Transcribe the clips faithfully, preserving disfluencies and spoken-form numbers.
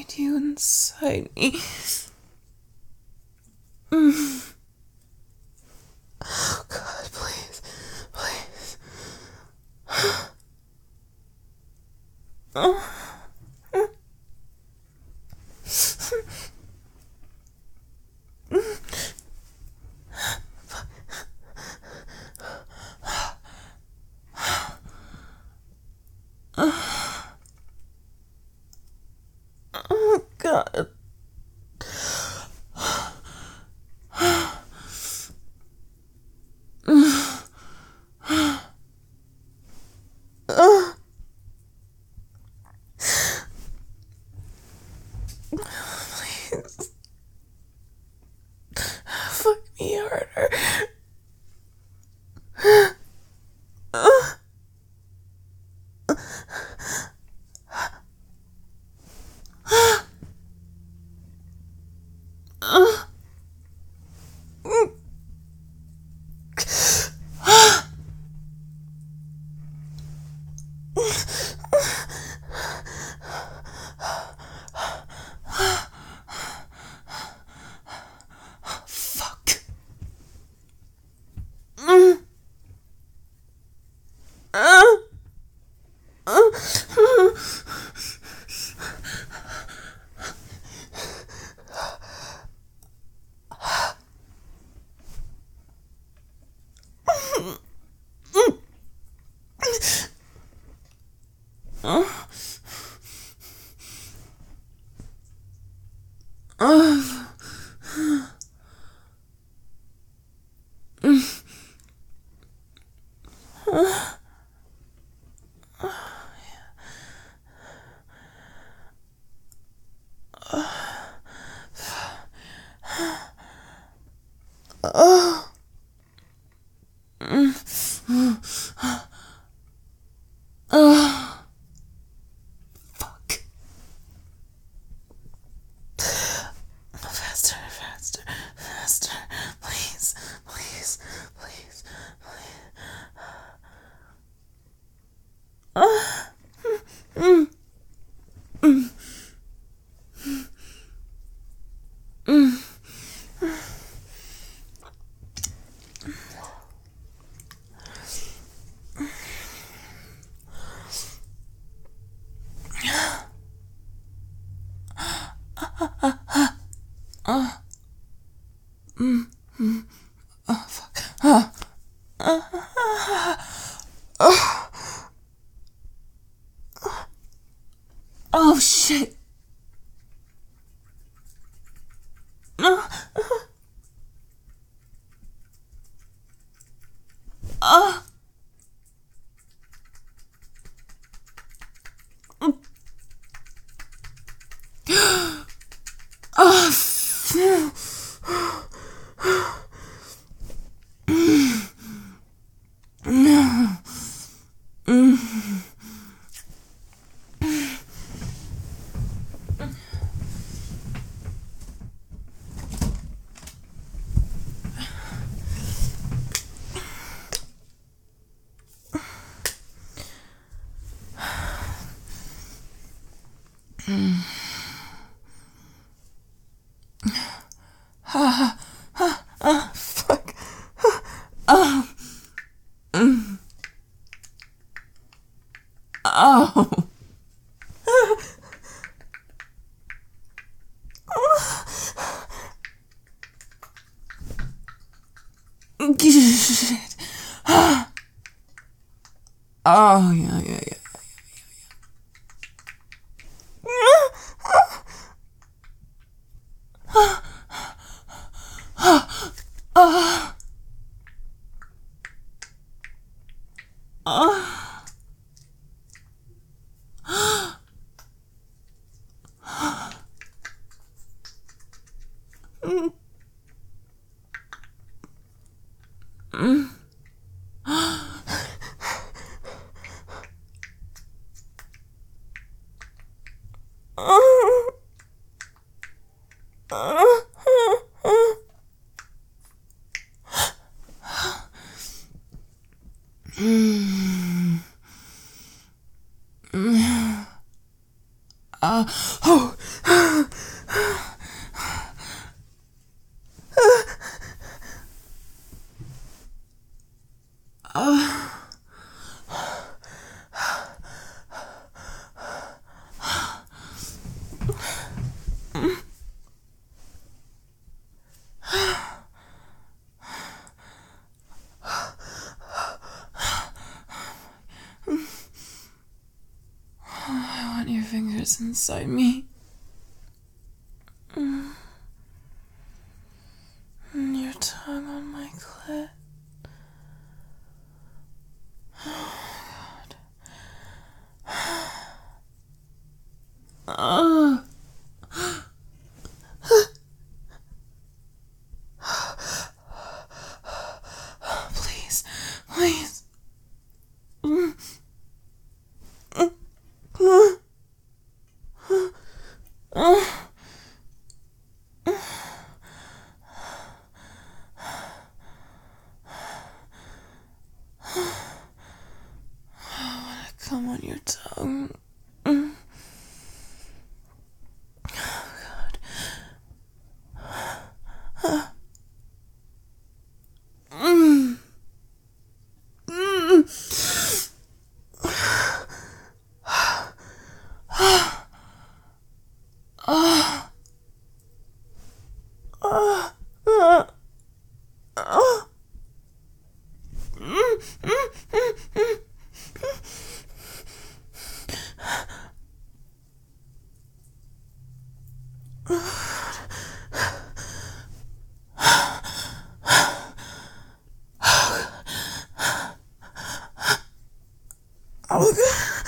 need you inside me. Mm. Oh God, please, please. Oh. Oh God. Please. Fuck me harder. Fuck. Mm. Uh. Uh. Uh. Uh. Oh. Oh. Fuck. Faster, faster, faster. Please, please, please, please. Ah. Mm. Mm. Mm. Ah. Mm. Mm. Oh, fuck. Ah. Ah. Ah. Oh, shit. Ah. Ah. Oh, phew. Ah. Ah. Ah. Fuck. Ah. Mm. Oh. Shit. Oh, yeah, yeah, yeah. Uh, oh. I want your fingers inside me. Mm. And your tongue on my clit. Oh, God. Uh. Please, please. Mm. Mm. Uh. Come on your tongue. Mm. Oh, God. Uh. Mm. Mm. Uh. Uh. Uh. Uh. Mm. Mm. Mm. Mm. Oh, God.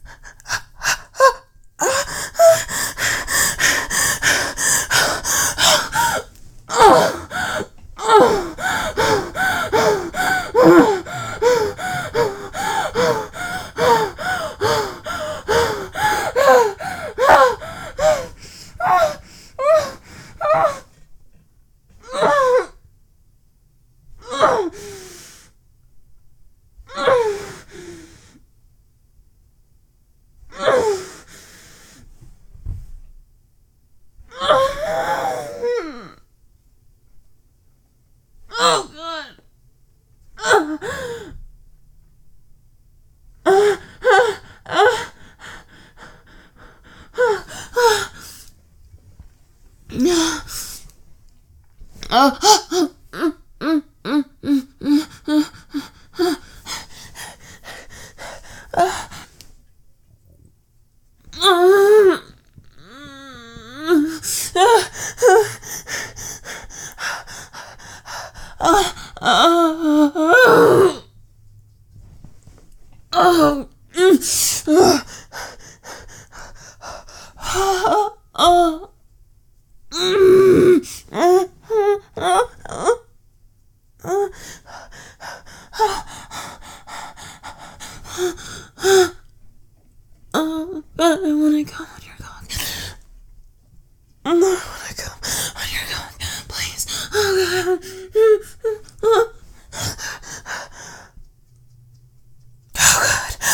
Oh, God. Oh, but I wanna come on your cock. I wanna come on your cock, please. Oh, God. Oh, God.